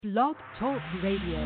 Blog Talk Radio.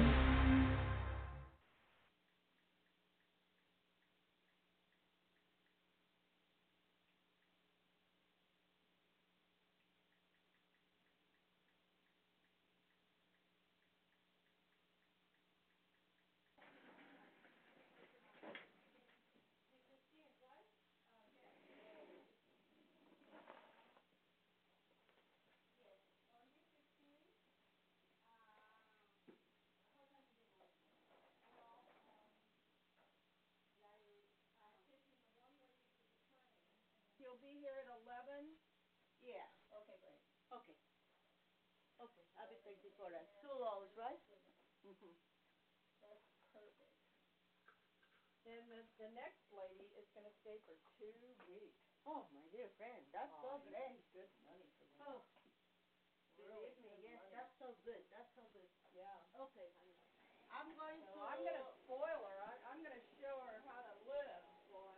You'll be here at 11? Yeah. Okay, great. Okay. Okay. I'll be there before that. 2 hours, right? Mm-hmm. That's perfect. Then the next lady is going to stay for 2 weeks. Oh, my dear friend. That's so great. Good money for me. Oh. Believe me, yes, money. That's so good. That's so good. Yeah. Okay, honey. I'm going to spoil her. I'm going to show her how to live, boy.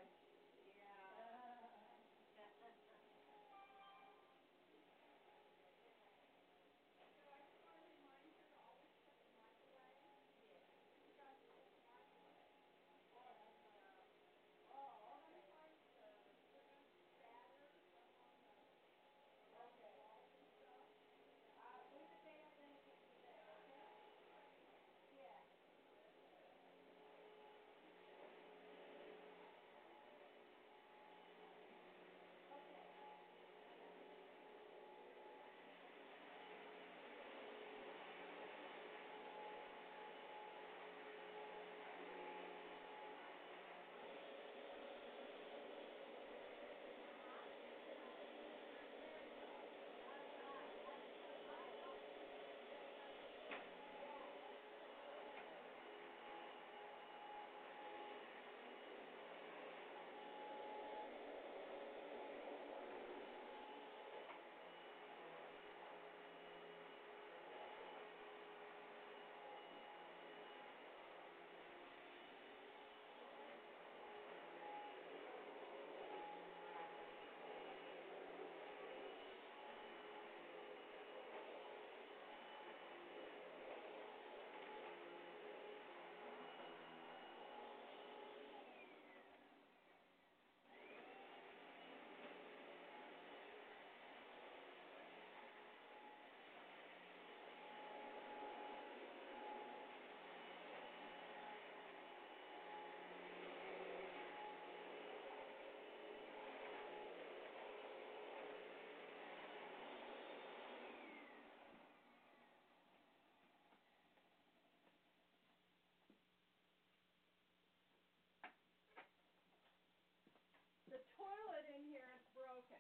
The toilet in here is broken.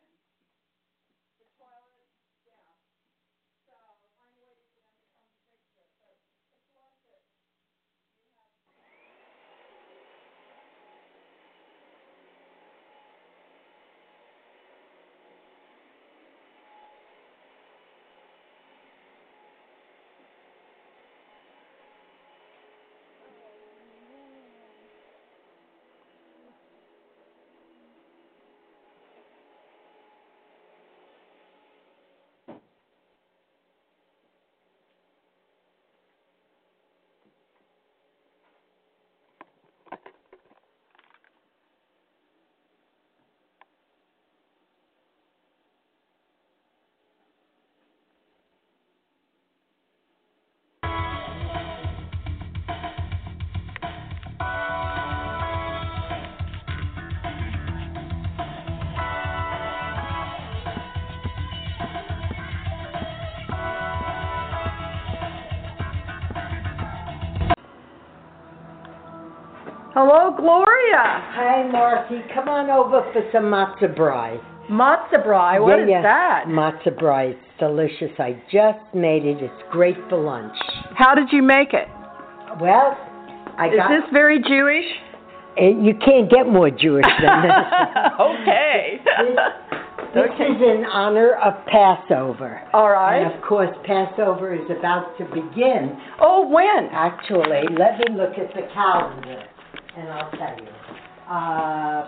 The toilet, yeah. So I'm waiting for them to come fix it. But it's worth it. Hello, Gloria. Hi, Marcy. Come on over for some matzo brie. Matzo brie? What is that? Matzo brie. It's delicious. I just made it. It's great for lunch. How did you make it? Well, Is this very Jewish? You can't get more Jewish than this. Okay. This is in honor of Passover. All right. And, of course, Passover is about to begin. Oh, when? Actually, let me look at the calendar, and I'll tell you.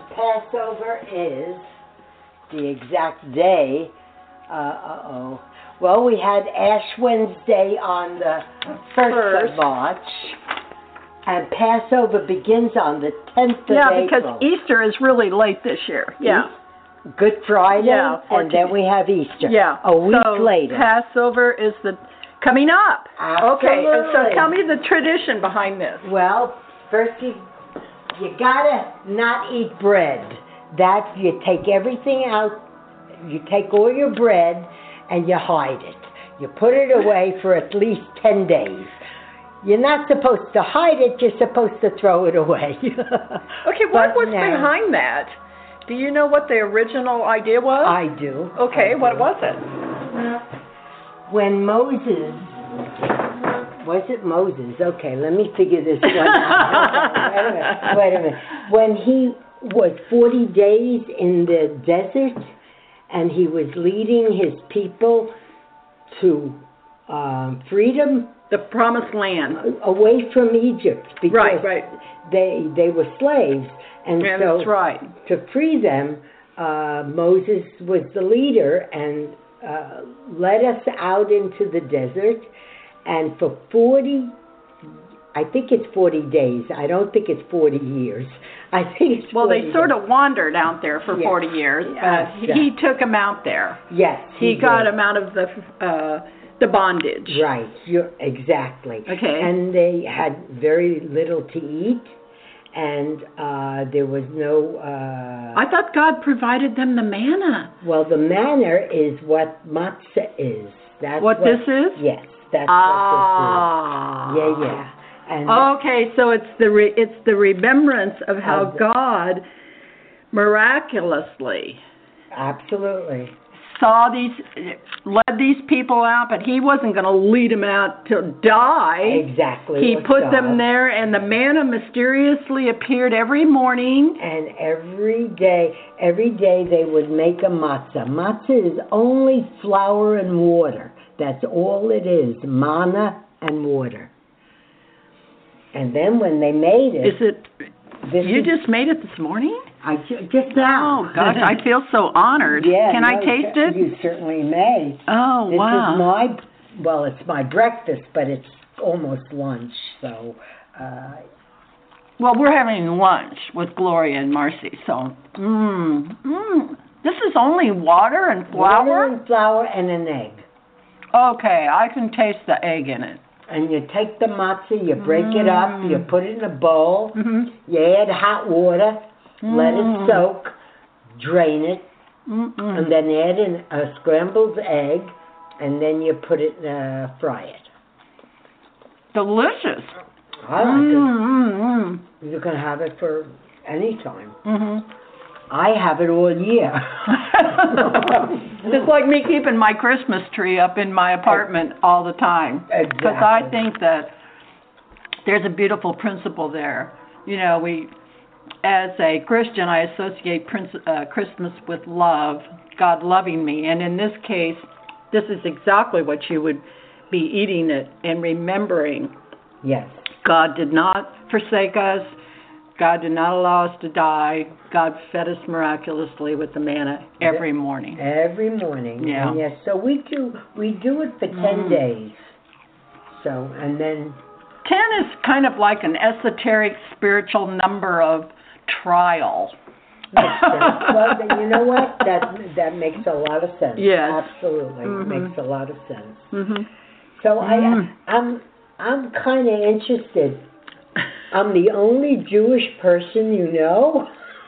Passover is the exact day. Well, we had Ash Wednesday on the 1st of March, and Passover begins on the 10th of April. Yeah, because Easter is really late this year. Yeah. Good Friday, Yeah, and then we have Easter. Yeah. A week so later. Passover is coming up. Okay, and so Absolutely. tell me the tradition behind this. Well, first you gotta not eat bread. That you take everything out. You take all your bread and you hide it. You put it away for at least 10 days. You're not supposed to hide it. You're supposed to throw it away. Okay, what was behind that? Do you know what the original idea was? I do. Okay, what was it? When Moses, was it Moses? Okay, let me figure this one out. Wait a minute. When he was 40 days in the desert and he was leading his people to freedom. The Promised Land. Away from Egypt. Because right. They were slaves. And so that's right. to free them, Moses was the leader and led us out into the desert, and for 40, I think it's 40 days. I don't think it's 40 years. I think it's 40 Well, they days. sort of wandered out there for 40 years. He took them out there. Yes. He got them out of the bondage. Right. Exactly. Okay. And they had very little to eat, and there was no... I thought God provided them the manna. Well, the manna is what matzah is. That's what this is? Yes, that's what this is. Yeah. And okay, so it's the remembrance of how God miraculously absolutely led these people out, but he wasn't going to lead them out to die. Exactly. He put them there, and the manna mysteriously appeared every morning. And every day they would make a matzah. Matzah is only flour and water. That's all it is, manna and water. And then when they made it... You just made it this morning? Just now. Oh, God, I feel so honored. Yeah, Can I taste it? You certainly may. Oh, wow. It's my breakfast, but it's almost lunch, so... Well, we're having lunch with Gloria and Marcy, so... This is only water and flour? Water and flour and an egg. Okay, I can taste the egg in it. And you take the matzah, you break it up, you put it in a bowl, you add hot water, let it soak, drain it, and then add in a scrambled egg, and then you put it, fry it. Delicious. I like it. You can have it for any time. I have it all year. It's like me keeping my Christmas tree up in my apartment all the time. Exactly. Because I think that there's a beautiful principle there. You know, as a Christian, I associate Christmas with love, God loving me. And in this case, this is exactly what you would be eating it and remembering. Yes. God did not forsake us. God did not allow us to die. God fed us miraculously with the manna every morning. Every morning. Yeah. And yes, so we do it for 10 days. So, and then... 10 is kind of like an esoteric spiritual number of trial. Well, you know what? That makes a lot of sense. Yes. Absolutely. Makes a lot of sense. Mm-hmm. So I'm kind of interested. I'm the only Jewish person you know.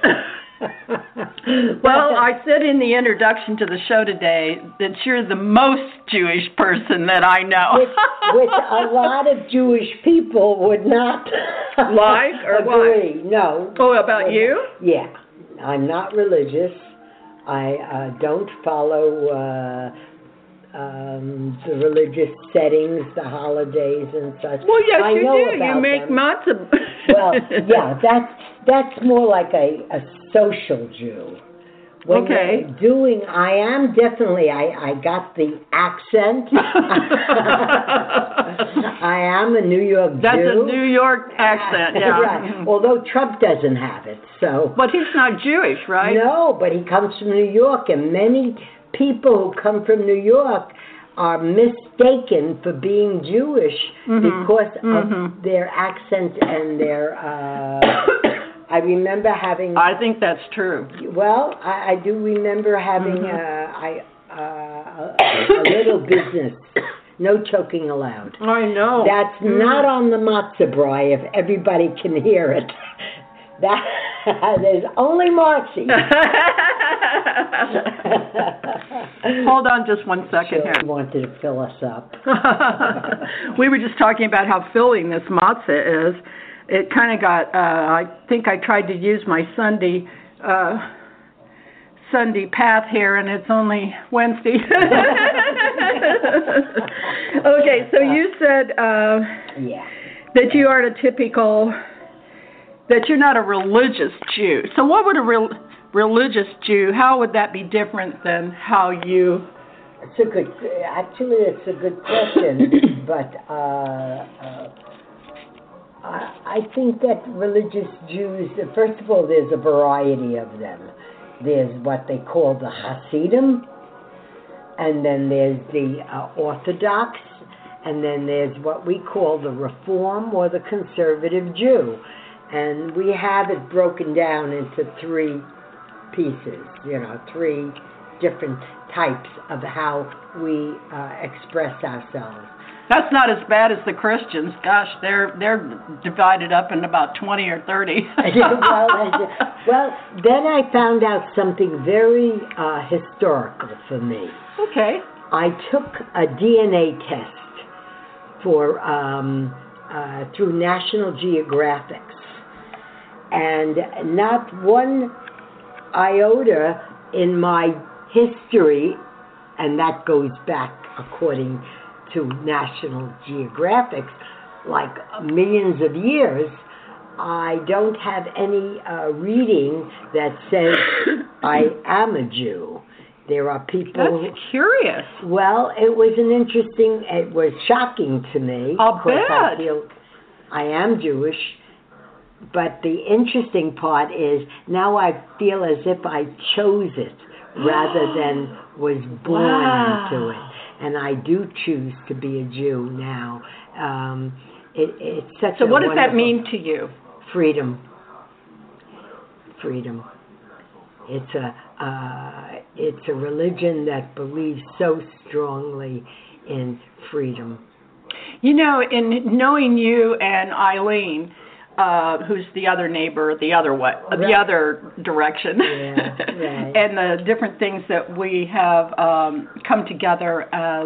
Well, I said in the introduction to the show today that you're the most Jewish person that I know. Which a lot of Jewish people would not like or agree. what? No. Oh, about you? Yeah. I'm not religious. I don't follow the religious settings, the holidays and such. Well, yes, I you know do. about You make them. matzah. Well, yeah, that's more like a social Jew. When okay. I am definitely, I got the accent. I am a New York Jew. That's a New York accent, yeah. Right. Although Trump doesn't have it, so. But he's not Jewish, right? No, but he comes from New York, and many people who come from New York are mistaken for being Jewish because of their accent and their. I remember having. I think that's true. Well, I do remember having a little business. No choking allowed. I know. That's not on the matzah brie if everybody can hear it. That there's only Marcy. Hold on just one second here. She wanted to fill us up. We were just talking about how filling this matzah is. It kind of got, I think I tried to use my Sunday path here, and it's only Wednesday. Okay, so you said that you aren't a typical, that you're not a religious Jew. So what would a religious Jew, how would that be different than how you... Actually, it's a good question, but I think that religious Jews, first of all, there's a variety of them. There's what they call the Hasidim, and then there's the Orthodox, and then there's what we call the Reform or the Conservative Jew. And we have it broken down into 3 pieces, 3 different types of how we express ourselves. That's not as bad as the Christians. Gosh, they're divided up in about 20 or 30. Well, then I found out something very historical for me. Okay. I took a DNA test for through National Geographic, and not one iota in my history, and that goes back according to National Geographic, like millions of years, I don't have any reading that says I am a Jew. There are people... That's curious. Well, it was shocking to me. I'll bet. I feel I am Jewish, but the interesting part is now I feel as if I chose it rather than was born into it. And I do choose to be a Jew now. It's such So what does that mean to you? Freedom. It's a religion that believes so strongly in freedom. In knowing you and Eileen, who's the other neighbor, the other direction, right. and the different things that we have come together as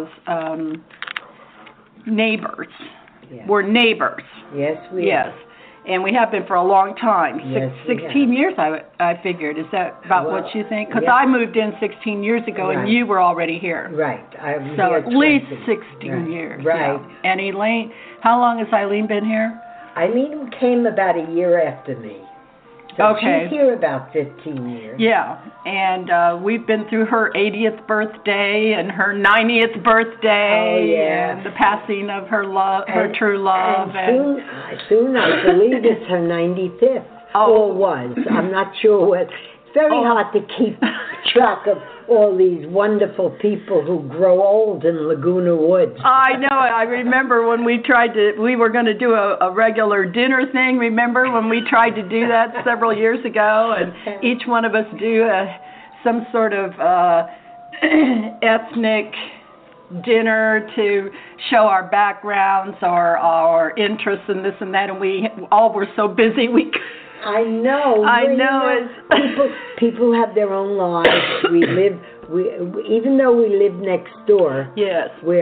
neighbors. Yeah. We're neighbors. Yes, we are. And we have been for a long time. Yes, 16 years, I figured. Is that about what you think? Because I moved in 16 years ago, and you were already here. Right. So at least 16 years. Right. Yeah. And Elaine, how long has Eileen been here? Eileen came about a year after me. So she's here about 15 years. Yeah, and we've been through her 80th birthday and her 90th birthday and the passing of her true love. And soon I believe it's her 95th, or was. I'm not sure what. It's very hard to keep track of all these wonderful people who grow old in Laguna Woods. I know. I remember when we were going to do a regular dinner thing. Remember when we tried to do that several years ago, and each one of us do some sort of ethnic dinner to show our backgrounds or our interests in this and that, and we all were so busy we I know. People have their own lives. Even though we live next door. Yes. We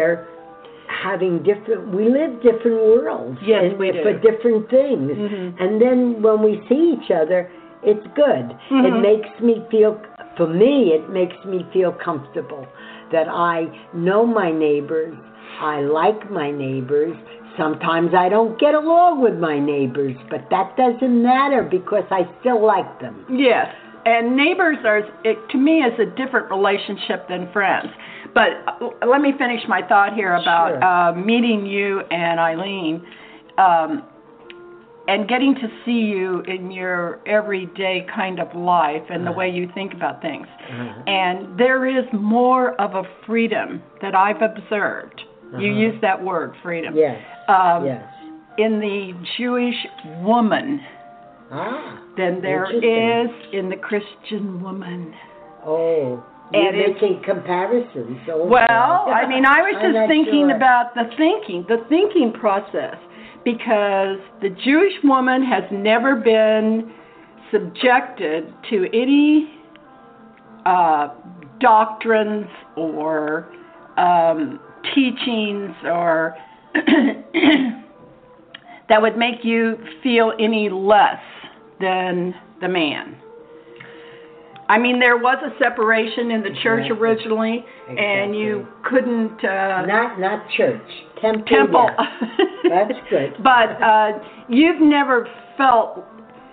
live different worlds. Yes, we do. For different things. Mm-hmm. And then when we see each other, it's good. Mm-hmm. For me, it makes me feel comfortable that I know my neighbors. I like my neighbors. Sometimes I don't get along with my neighbors, but that doesn't matter because I still like them. Yes, and neighbors to me, is a different relationship than friends. But let me finish my thought here about meeting you and Eileen. and getting to see you in your everyday kind of life and the way you think about things. And there is more of a freedom that I've observed. You use that word, freedom. Yes. Yes. In the Jewish woman than there is in the Christian woman. Oh. You're making comparisons. Well, I mean, I was just thinking about the thinking process, because the Jewish woman has never been subjected to any doctrines or teachings or that would make you feel any less than the man. I mean, there was a separation in the church originally, and you couldn't... Not church. Temple. Yeah. That's good. But you've never felt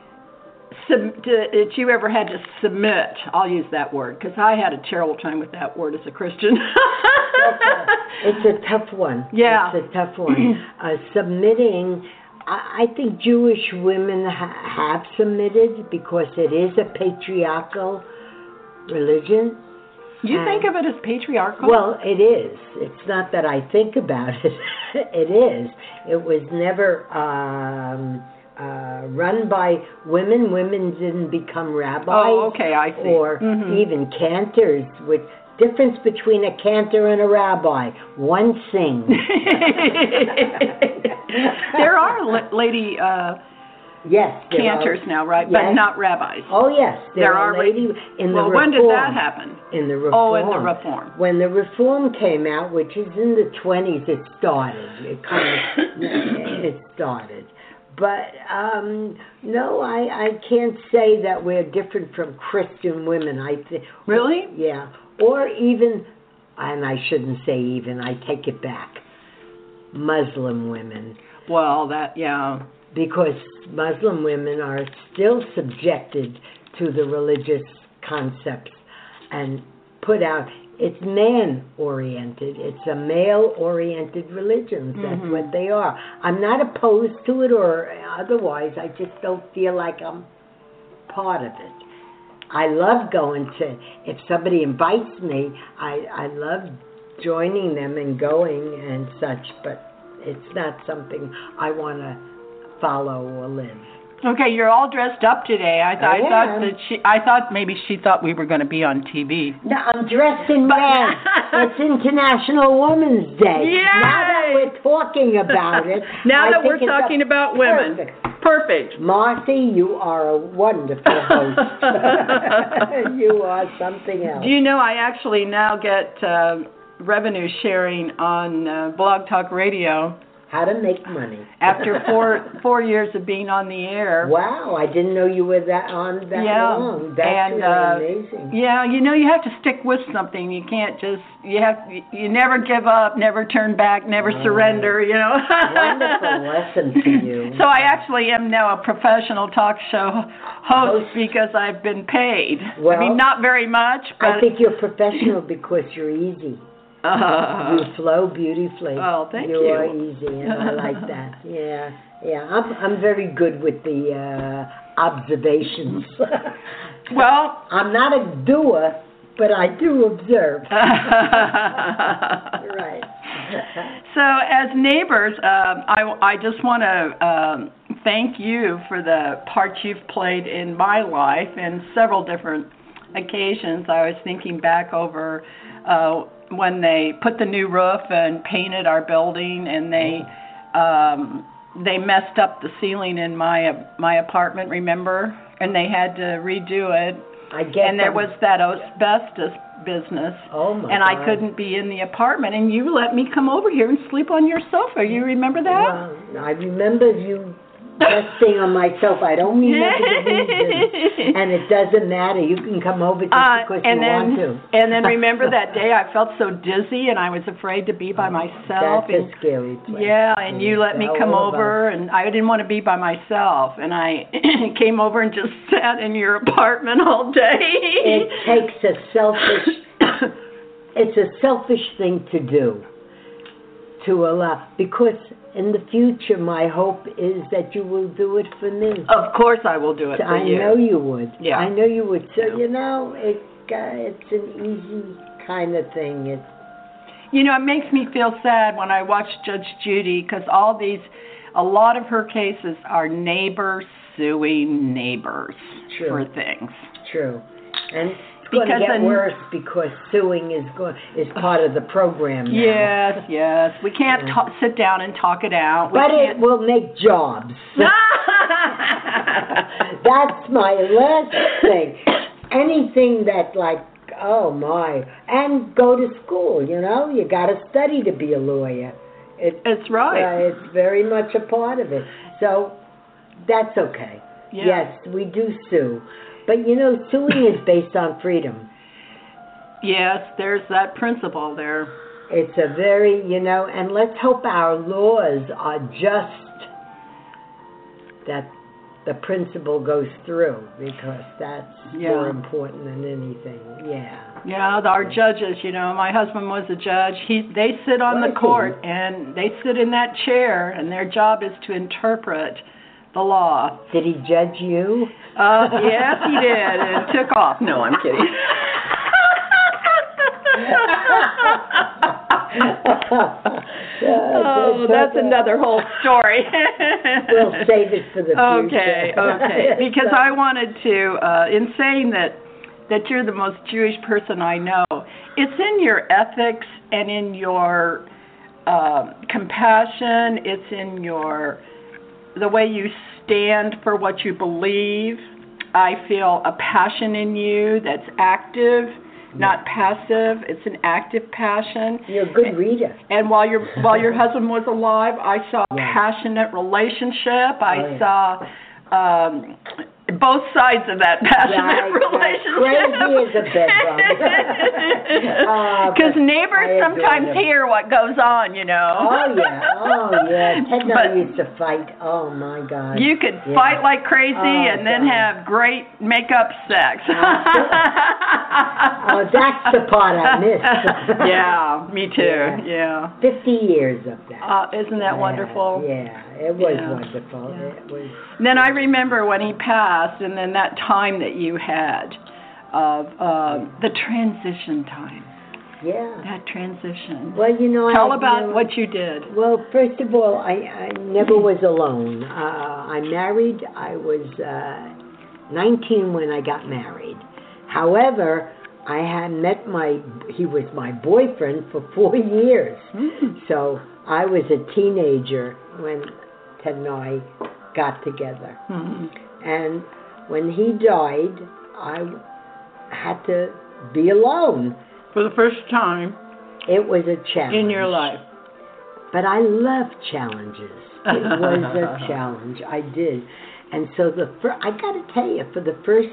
that you ever had to submit. I'll use that word, because I had a terrible time with that word as a Christian. It's a tough one. Yeah. It's a tough one. Submitting... I think Jewish women have submitted because it is a patriarchal religion. You think of it as patriarchal? Well, it is. It's not that I think about it. It is. It was never run by women. Women didn't become rabbis. Oh, okay, I see. Or even cantors. With difference between a cantor and a rabbi. One sings. There are lady cantors now, right? Yes. But not rabbis. Oh, yes. There are lady in the Reform. When did that happen? In the Reform. Oh, in the Reform. When the Reform came out, which is in the 20s, it started. It started. But, no, I can't say that we're different from Christian women. Really? Yeah. Or even, and I shouldn't say even, I take it back, Muslim women. Well, yeah. Because Muslim women are still subjected to the religious concepts and put out. It's man-oriented. It's a male-oriented religion. That's what they are. I'm not opposed to it or otherwise. I just don't feel like I'm part of it. I love going to, if somebody invites me, I love joining them and going and such, but it's not something I want to follow or live. Okay, you're all dressed up today. I thought maybe she thought we were going to be on TV. No, I'm dressed in red. It's International Women's Day. Yay! Now that we're talking about it. Now that we're talking about women. Perfect. Marcy, you are a wonderful host. You are something else. Do you know I actually now get revenue sharing on Blog Talk Radio? How to make money. After four years of being on the air. Wow, I didn't know you were long. That's really amazing. Yeah, you have to stick with something. You can't just, you never give up, never turn back, never surrender, Wonderful lesson for you. So I actually am now a professional talk show host because I've been paid. Well, I mean, not very much, but... I think you're professional because you're easy. You flow beautifully. Oh, thank you. You are easy, and I like that. Yeah. I'm very good with the observations. Well, I'm not a doer, but I do observe. Right. So, as neighbors, I just want to thank you for the part you've played in my life in several different occasions. I was thinking back over when they put the new roof and painted our building, and they messed up the ceiling in my apartment, remember? And they had to redo it. And there was that asbestos business. Oh my and God. I couldn't be in the apartment, and you let me come over here and sleep on your sofa. You remember that? Well, I remember you resting on my sofa. I don't remember the reason. And it doesn't matter. You can come over just because you want to. And then remember that day I felt so dizzy and I was afraid to be by myself. That's a scary place. Yeah, and you let me come over, and I didn't want to be by myself. And I came over and just sat in your apartment all day. It takes it's a selfish thing to do. to allow, because in the future my hope is that you will do it for me. Of course I will do it for I you. know you would. Yeah. I know you would. So, Yeah. It's an easy kind of thing. It's, It makes me feel sad when I watch Judge Judy, because a lot of her cases are neighbors suing neighbors True. for things. True. And it's going to get worse because suing is part of the program now. Yes. We can't sit down and talk it out. But it will make jobs. That's my last thing. Anything that oh my, and go to school, you got to study to be a lawyer. It's right. It's very much a part of it. So that's okay. Yeah. Yes, we do sue. But suing is based on freedom. Yes, there's that principle there. It's a very, and let's hope our laws are just that the principle goes through, because that's more important than anything. Yeah, our judges, my husband was a judge. They sit on the court, and they sit in that chair, and their job is to interpret the law. Did he judge you? Yes, he did, and took off. No, I'm kidding. That's another whole story. We'll save it for the future. Okay. Because I wanted to, in saying that you're the most Jewish person I know, it's in your ethics and in your compassion. It's in the way you stand for what you believe. I feel a passion in you that's active, not passive. It's an active passion. You're a good reader. And while your husband was alive, I saw a passionate relationship. I saw both sides of that passionate relationship. Crazy as a bedroom. Because neighbors sometimes hear what goes on, Oh yeah. Ted and I used to fight. Oh my God. You could fight like crazy and then have great make-up sex. That's the part I missed. Yeah, me too. Yeah. 50 years of that. Isn't that wonderful? Yeah, it was wonderful. Yeah. It was. Then I remember when he passed, and then that time that you had of the transition time. Yeah. That transition. Well, Tell about what you did. Well, first of all, I never was alone. I married. I was 19 when I got married. However, I had met he was my boyfriend for 4 years. So I was a teenager when Ted and I got together. And when he died, I had to be alone. For the first time. It was a challenge. In your life. But I love challenges. It was a challenge. I did. And so I got to tell you, for the first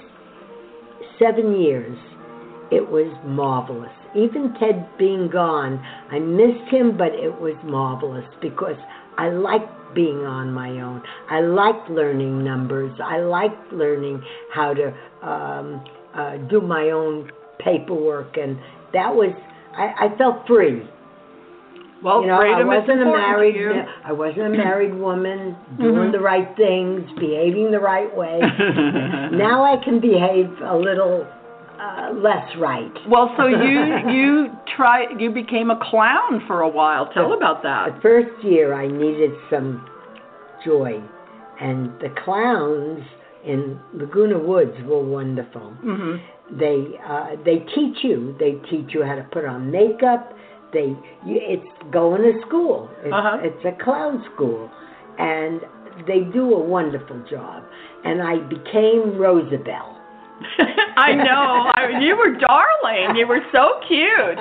7 years, it was marvelous. Even Ted being gone, I missed him, but it was marvelous because I liked being on my own. I liked learning numbers. I liked learning how to do my own paperwork, and that was, I felt free. Well, freedom is important to you. I wasn't a married woman doing the right things, behaving the right way. Now I can behave a little less right. Well, so you became a clown for a while. Tell about that. The first year I needed some joy, and the clowns in Laguna Woods were wonderful. They teach you. They teach you how to put on makeup. It's going to school. It's a clown school, and they do a wonderful job. And I became Rosabelle. I know. You were darling. You were so cute.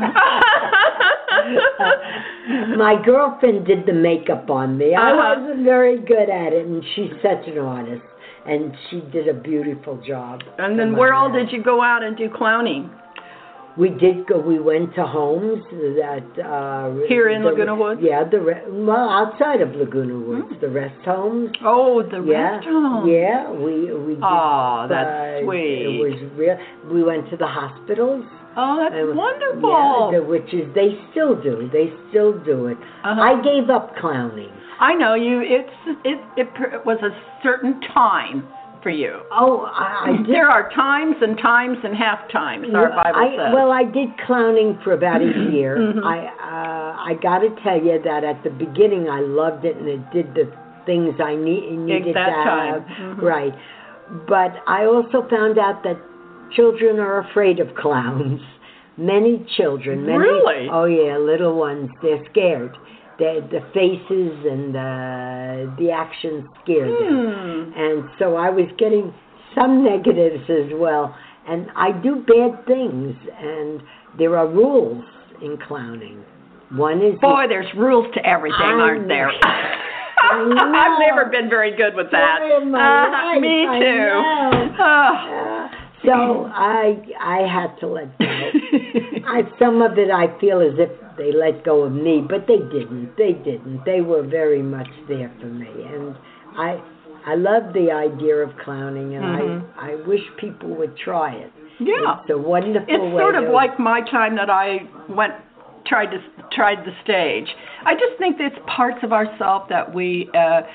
My girlfriend did the makeup on me. I wasn't very good at it, and she's such an artist, and she did a beautiful job. And then where all did you go out and do clowning? We did go. We went to homes that Here in Laguna Woods? Yeah, well, outside of Laguna Woods, the rest homes. Oh, the rest homes. Yeah, we did. Oh, that's sweet. It was real. We went to the hospitals. Oh, that's wonderful. Yeah, which is they still do. They still do it. I gave up clowning. I know you. It was a certain time for you. Oh, I did. There are times and half times. Our Bible says. Well, I did clowning for about a year. I got to tell you that at the beginning I loved it and it did the things I needed that to have. time. Right, but I also found out that children are afraid of clowns. Many children. Really? Oh yeah, little ones. They're scared. The faces and the actions scare them. And so I was getting some negatives as well. And I do bad things, and there are rules in clowning. One is... Boy, there's rules to everything, aren't there? I've never been very good with that. Me too. So I had to let go. Some of it I feel as if they let go of me, but they didn't. They were very much there for me, and I love the idea of clowning, and I wish people would try it. Yeah, it's a wonderful way. It's sort of like my time that I tried the stage. I just think it's parts of ourselves that we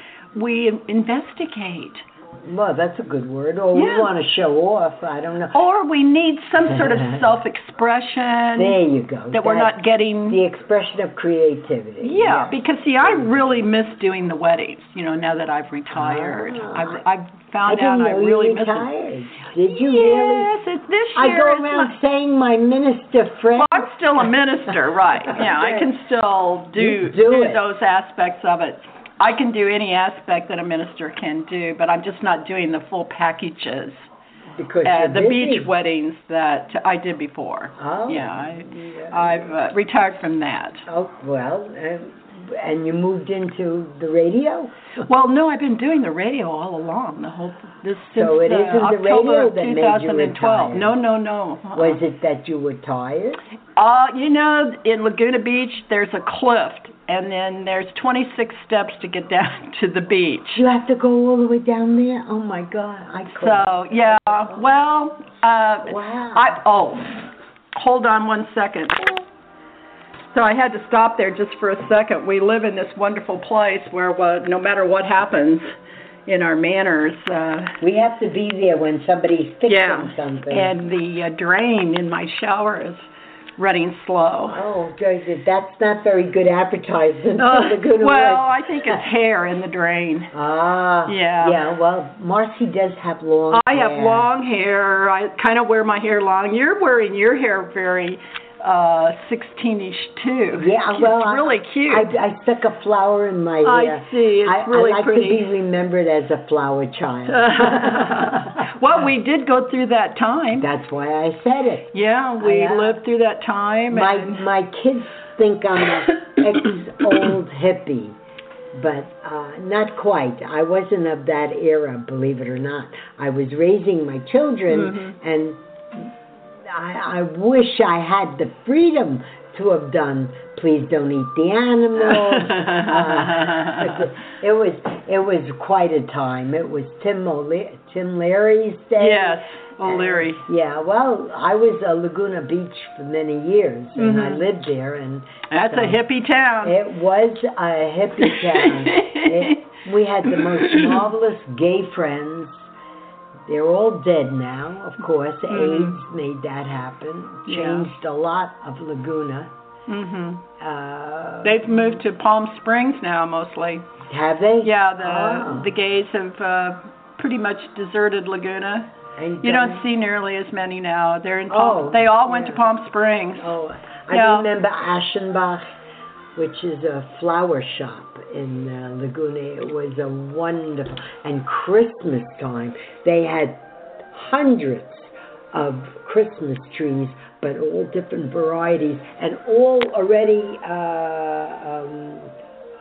investigate. Well, that's a good word. Or we want to show off. I don't know. Or we need some sort of self-expression. There you go. That we're not getting. The expression of creativity. Yeah, because see, I really miss doing the weddings. Now that I've retired, I've found out I really miss it. Did you really? Yes, it's this year. I go around saying my minister friend. Well, I'm still a minister, right? Yeah, I can still do those aspects of it. I can do any aspect that a minister can do, but I'm just not doing the full packages. Because the beach weddings that I did before. Oh. Yeah, I've retired from that. Oh, well, and you moved into the radio? Well, no, I've been doing the radio all along. Since so it isn't October the radio of that 2012. made you retire? No. Was it that you were tired? In Laguna Beach, there's a cliff. And then there's 26 steps to get down to the beach. You have to go all the way down there? Oh, my God. I couldn't. So, yeah, well, wow. Hold on one second. So I had to stop there just for a second. We live in this wonderful place where no matter what happens in our manners. We have to be there when somebody's fixing something. And the drain in my shower is running slow. Oh, that's not very good advertising for Laguna Woods. I think it's hair in the drain. Yeah. Yeah, well, Marcy does have long hair. I have long hair. I kind of wear my hair long. You're wearing your hair very 16-ish too. Yeah, well, it's really cute. I stuck a flower in my hair. I see. It's really I like pretty. to be remembered as a flower child. Well, we did go through that time. That's why I said it. Yeah, we lived through that time. My kids think I'm an ex-old hippie, but not quite. I wasn't of that era, believe it or not. I was raising my children, and I wish I had the freedom to have done Please Don't Eat the Animals. It was quite a time. It was Tim Larry's day. Yes, O'Leary. Yeah, well, I was at Laguna Beach for many years, and I lived there. And that's a hippie town. It was a hippie town. We had the most marvelous gay friends. They're all dead now, of course. AIDS made that happen. Changed a lot of Laguna. They've moved to Palm Springs now, mostly. Have they? Yeah, the gays have pretty much deserted Laguna. You don't see nearly as many now. They're in Palm. They all went to Palm Springs. Oh, I remember Aschenbach, which is a flower shop in Laguna. It was a wonderful, and Christmas time, they had hundreds of Christmas trees, but all different varieties, and all already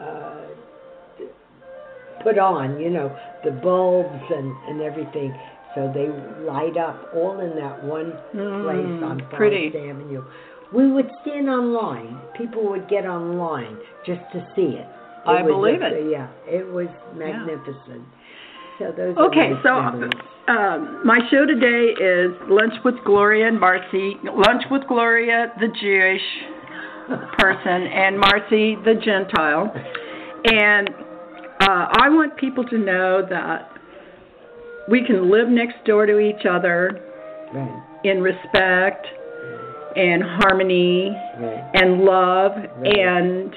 put on, the bulbs and everything. so they light up all in that one place on Forest pretty. Avenue. We would stand online. People would get online just to see it. I believe it. Yeah, it was magnificent. So those Okay, are nice memories. my show today is Lunch with Gloria and Marcy. Lunch with Gloria, the Jewish person, and Marcy, the Gentile. And I want people to know that we can live next door to each other in respect and harmony and love and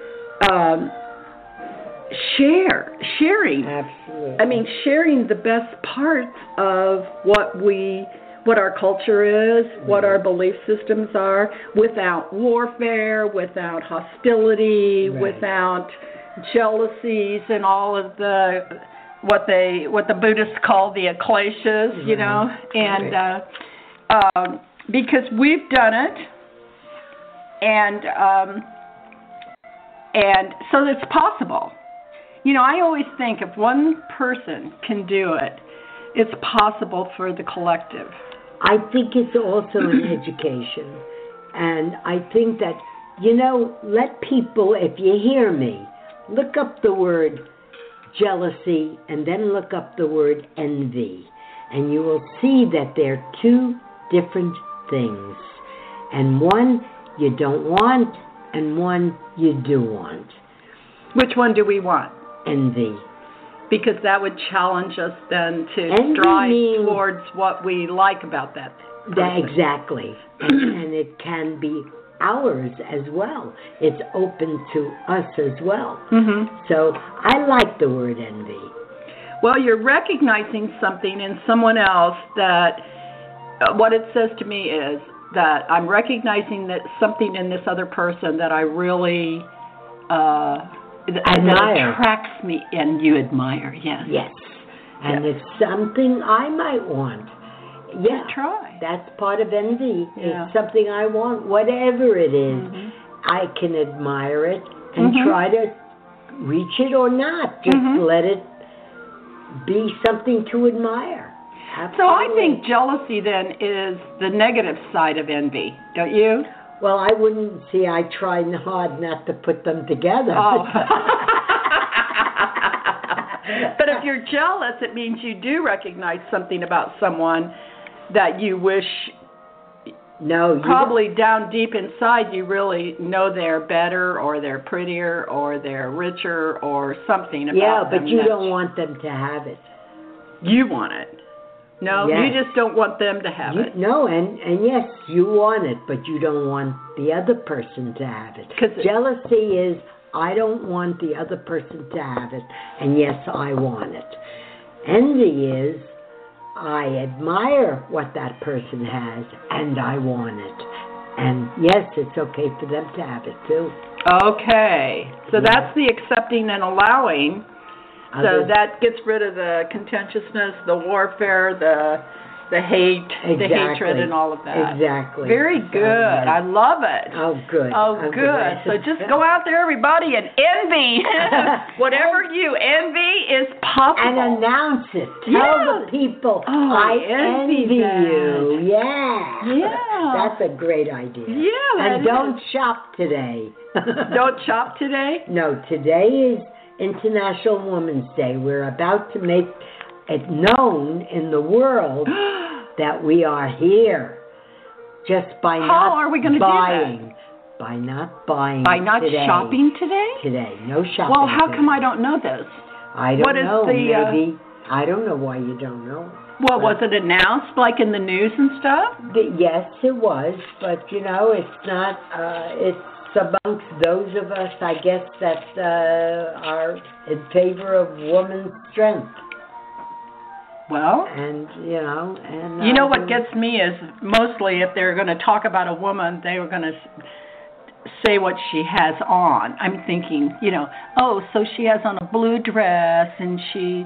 sharing. Absolutely. I mean, sharing the best parts of what our culture is, what our belief systems are, without warfare, without hostility, without jealousies and all of the what the Buddhists call the kleshas, you know, and because we've done it, and so it's possible. You know, I always think if one person can do it, it's possible for the collective. I think it's also an education. And I think that, you know, let people, if you hear me, look up the word jealousy and then look up the word envy. And you will see that they're two different things. And one you don't want and one you do want. Which one do we want? Envy. Because that would challenge us then to Envy strive towards what we like about that person. Exactly. And it can be ours as well. It's open to us as well. So I like the word envy. Well, you're recognizing something in someone else that what it says to me is that I'm recognizing that something in this other person that I really that attracts me, and you admire, yes. Yes. And it's something I might want. Yeah. Try. That's part of envy. It's something I want, whatever it is. I can admire it and try to reach it or not. Just let it be something to admire. Absolutely. So I think jealousy then is the negative side of envy, don't you? Well, I wouldn't see. I try hard not to put them together. Oh. But if you're jealous, it means you do recognize something about someone that you wish. No, probably down deep inside, you really know they're better, or they're prettier, or they're richer, or something about them. Yeah, but you don't want them to have it. You want it. No, you just don't want them to have it. No, and yes, you want it, but you don't want the other person to have it. Jealousy is, I don't want the other person to have it, and yes, I want it. Envy is, I admire what that person has, and I want it. And yes, it's okay for them to have it too. Okay, so that's the accepting and allowing. So that gets rid of the contentiousness, the warfare, the hate, the hatred, and all of that. Exactly. Very good. I love it. Oh, good. Oh, good. So just go out there, everybody, and envy. Whatever you envy is possible. And announce it. Tell the people, I envy you. Yeah. That's a great idea. Yeah. And don't shop today. Don't shop today? No, today is International Women's Day. We're about to make it known in the world that we are here just by not are we gonna buying. Do that? By not buying. By not today. Shopping today? Today. No shopping. Well, how today. come I don't know this? I don't know. Maybe. I don't know why you don't know. Well, was it announced like in the news and stuff? Yes, it was. But, you know, it's not, it's amongst those of us, I guess, that are in favor of woman's strength. Well, and you know what gets me is mostly if they're going to talk about a woman, they were going to say what she has on. I'm thinking, oh, so she has on a blue dress, and she,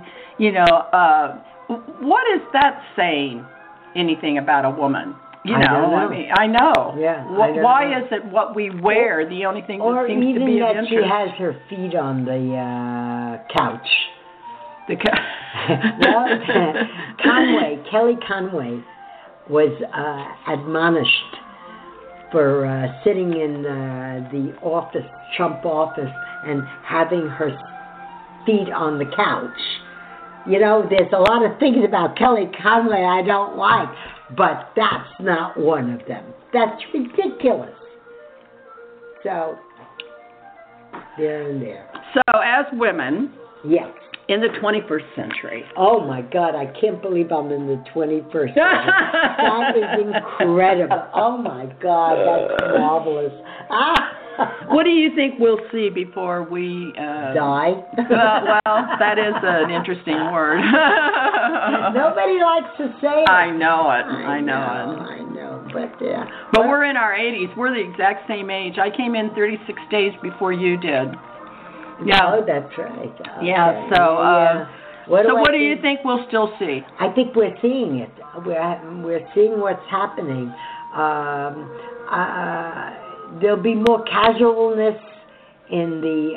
what is that saying? Anything about a woman? I don't know. I mean, I know. Yeah. Why is it what we wear the only thing that seems to be of interest? Or even that she has her feet on the couch. The couch. Kelly Conway was admonished for sitting in the office, Trump office, and having her feet on the couch. You know, there's a lot of things about Kelly Conway I don't like, but that's not one of them. That's ridiculous. So, there and there. So, as women, yes, in the 21st century. Oh my God, I can't believe I'm in the 21st century. That is incredible. Oh my God, that's marvelous. What do you think we'll see before we die? Well, that is an interesting word. Nobody likes to say it. I know it. I know. But But we're in our 80s. We're the exact same age. I came in 36 days before you did. Yeah. Oh, that's right. Okay. Yeah. So. What do you think we'll still see? I think we're seeing it. We're seeing what's happening. There'll be more casualness in the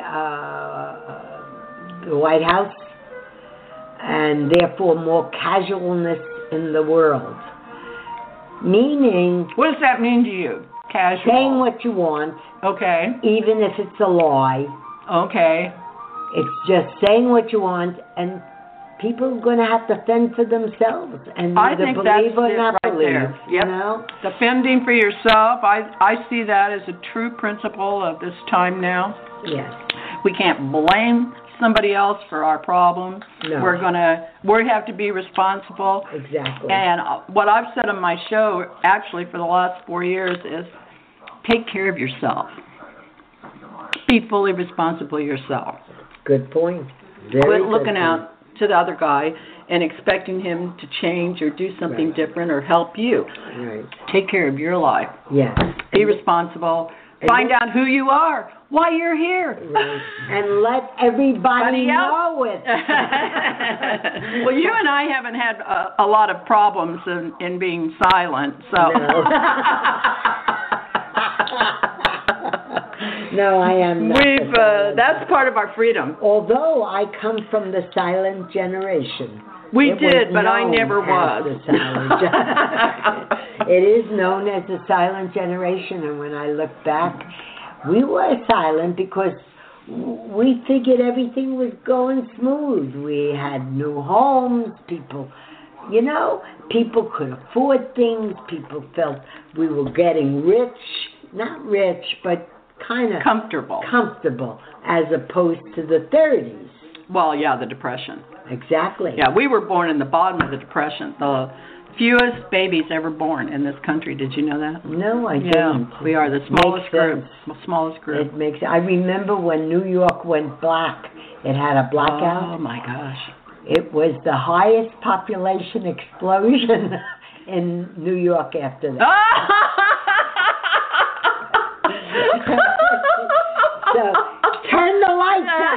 White House, and therefore more casualness in the world. Meaning, what does that mean to you? Casual. Saying what you want. Okay. Even if it's a lie. Okay. It's just saying what you want, and people are going to have to fend for themselves, and I think believe that's or it not right believe. there. Yep. You know, defending for yourself. I see that as a true principle of this time now. Yes. We can't blame somebody else for our problems. No. We have to be responsible. Exactly. And what I've said on my show, actually for the last 4 years, is take care of yourself. Be fully responsible yourself. Good point. Quit looking out to the other guy and expecting him to change or do something different or help you. Right. Take care of your life. Yes. Be responsible. Find out who you are, why you're here. Right. And let everybody know it. Well, you and I haven't had a lot of problems in being silent, so. No. No, I am not. That's part of our freedom. Although I come from the silent generation. We did, but I never was. It is known as the silent generation, and when I look back, we were silent because we figured everything was going smooth. We had new homes, people could afford things, people felt we were getting rich, not rich, but kind of comfortable, as opposed to the 30s. Well, yeah, the Depression. Exactly. Yeah, we were born in the bottom of the Depression. The fewest babies ever born in this country. Did you know that? No, I didn't. We are the smallest group. Smallest group. It makes. I remember when New York went black. It had a blackout. Oh my gosh! It was the highest population explosion in New York after that. So turn the lights on.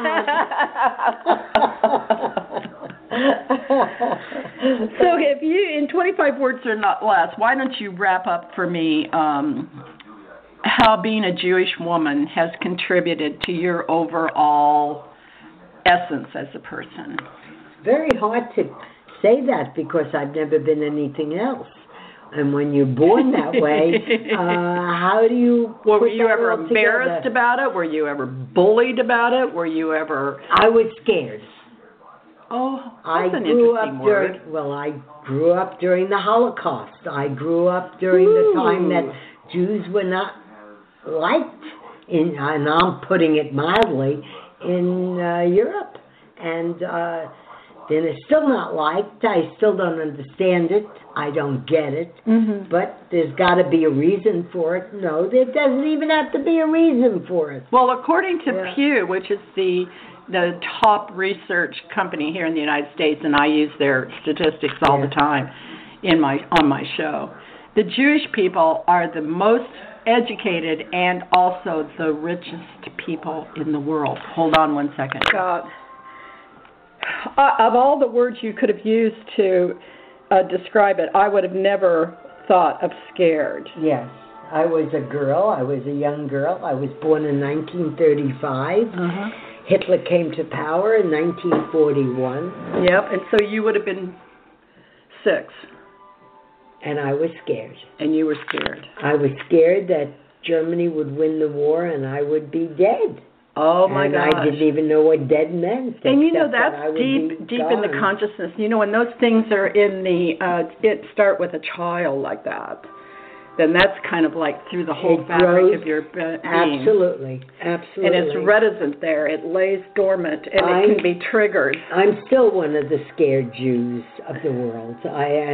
So if you, in 25 words or not less, why don't you wrap up for me how being a Jewish woman has contributed to your overall essence as a person? Very hard to say that because I've never been anything else. And when you're born that way, how do you... Well, were you ever embarrassed about it? Were you ever bullied about it? Were you ever... I was scared. Oh, that's an interesting word. I grew up during the Holocaust. I grew up during the time that Jews were not liked, and I'm putting it mildly, in Europe. And then it's still not liked. I still don't understand it. I don't get it. Mm-hmm. But there's got to be a reason for it. No, there doesn't even have to be a reason for it. Well, according to Pew, which is the top research company here in the United States, and I use their statistics all the time on my show, the Jewish people are the most educated and also the richest people in the world. Hold on one second. God. Of all the words you could have used to describe it, I would have never thought of scared. Yes. I was a girl. I was a young girl. I was born in 1935. Hitler came to power in 1941. Yep, and so you would have been 6. And I was scared. And you were scared. I was scared that Germany would win the war and I would be dead. Oh my gosh. I didn't even know what dead meant. And you know, that's deep in the consciousness. You know, when those things are in the, start with a child like that, then that's kind of like through the whole fabric of your being. Absolutely. Absolutely. And it's reticent there. It lays dormant, and it can be triggered. I'm still one of the scared Jews of the world. Do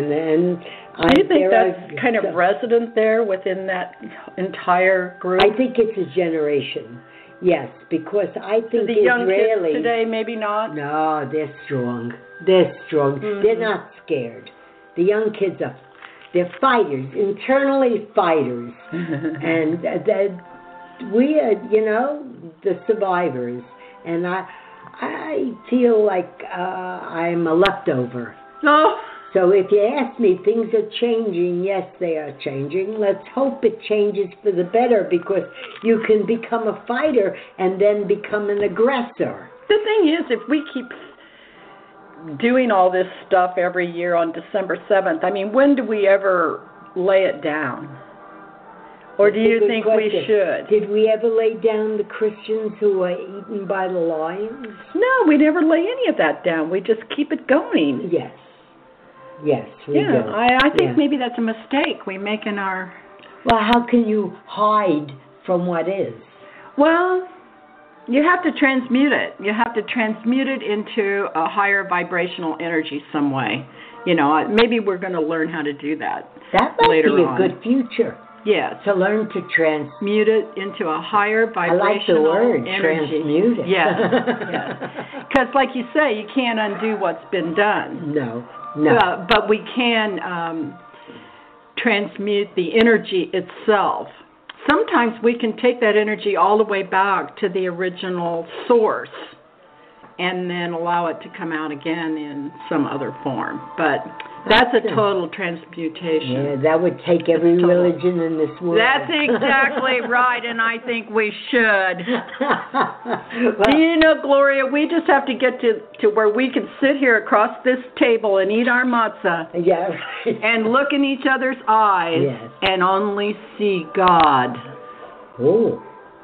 you think that's kind of resident there within that entire group? I think it's a generation. Yes, because I think the young kids today, maybe not? No, they're strong. They're strong. Mm-hmm. They're not scared. The young kids they're fighters, internally fighters. And we are, you know, the survivors. And I feel like I'm a leftover. No. So if you ask me, things are changing. Yes, they are changing. Let's hope it changes for the better, because you can become a fighter and then become an aggressor. The thing is, if we keep doing all this stuff every year on December 7th, I mean, when do we ever lay it down? Or do you think we should? Did we ever lay down the Christians who were eaten by the lions? No, we never lay any of that down. We just keep it going. Yes. Yes, we do. I think maybe that's a mistake we make in our... Well, how can you hide from what is? Well, you have to transmute it. You have to transmute it into a higher vibrational energy some way. You know, maybe we're going to learn how to do that later on. That might be a good future. Yeah. To learn to transmute it into a higher vibrational energy. I like the word, energy. Transmute it. Yeah. Because like you say, you can't undo what's been done. No. But we can transmute the energy itself. Sometimes we can take that energy all the way back to the original source and then allow it to come out again in some other form. But that's a total transmutation. Yeah, that would take every religion in this world. That's exactly right, and I think we should. Do you know, Gloria, we just have to get to where we can sit here across this table and eat our matzah. Yeah. And look in each other's eyes and only see God. Oh.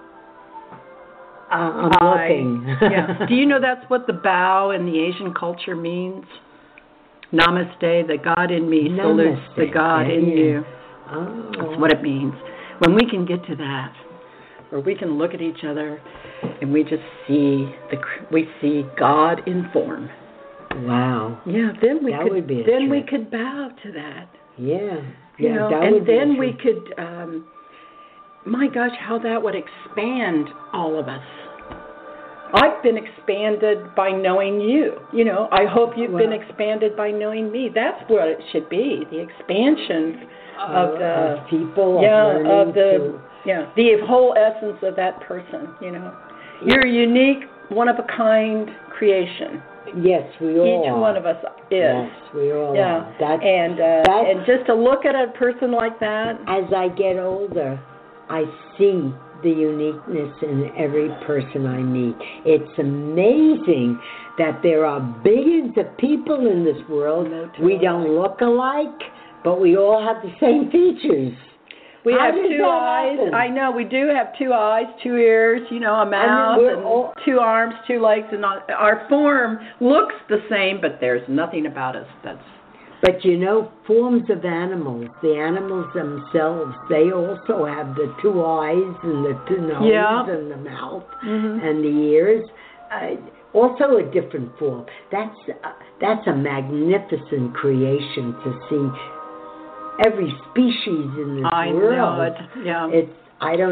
I'm looking. Yeah. Do you know that's what the bow in the Asian culture means? Namaste, the God in me salutes the God in you. Oh. That's what it means. When we can get to that, where we can look at each other and we just see God in form. Wow. Yeah, then we we could bow to that. Yeah. You know, and then we could my gosh, how that would expand all of us. I've been expanded by knowing you. You know, I hope you've been expanded by knowing me. That's what it should be, the expansion of the people, the whole essence of that person, you know. Yeah. You're a unique, one-of-a-kind creation. Yes, we all Each one of us is. Yes, we all are. And just to look at a person like that. As I get older, I see the uniqueness in every person I meet. It's amazing that there are billions of people in this world. We don't look alike, but we all have the same features. We have 2 eyes. Happen? I know, we do have 2 eyes, 2 ears, you know, a mouth, and 2 arms, 2 legs, and our form looks the same, but there's nothing about us that's... But you know, forms of animals, the animals themselves, they also have the 2 eyes and the 2 noses and the mouth and the ears. Also a different form. That's a magnificent creation to see every species in this world. I know it. Yeah. I don't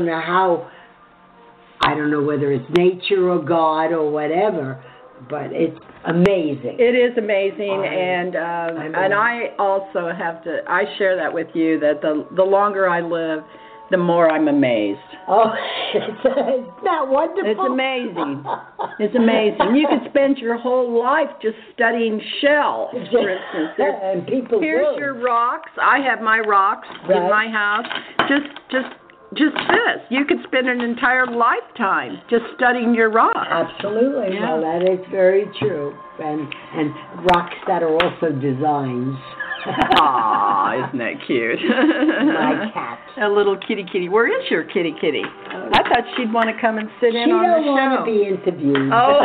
know whether it's nature or God or whatever, but it's amazing. It is amazing, and I also I share that with you, that the longer I live, the more I'm amazed. Oh, it's not wonderful? It's amazing. It's amazing. You could spend your whole life just studying shells, for instance. And people Here's your rocks. I have my rocks in my house. Just just this. You could spend an entire lifetime just studying your rocks. Absolutely. Yeah. Well, that is very true. And rocks that are also designs. Aw, isn't that cute? My cat. A little kitty. Where is your kitty? I thought she'd want to come and sit in on the show. She don't want to be interviewed. Oh.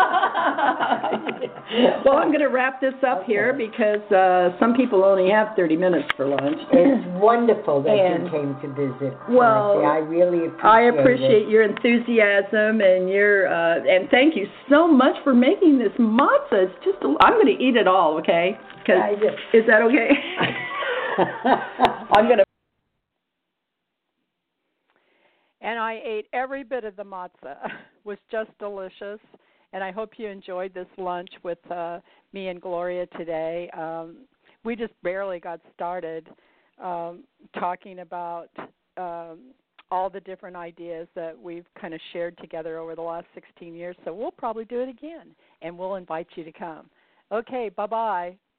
Well, I'm going to wrap this up here because some people only have 30 minutes for lunch. It's wonderful that you came to visit. Well, Dorothy. I really appreciate your enthusiasm and and thank you so much for making this matzah. It's just I'm going to eat it all, okay? Is that okay? I'm going to. And I ate every bit of the matzah. It was just delicious. And I hope you enjoyed this lunch with me and Gloria today. We just barely got started talking about all the different ideas that we've kind of shared together over the last 16 years. So we'll probably do it again, and we'll invite you to come. Okay, bye-bye.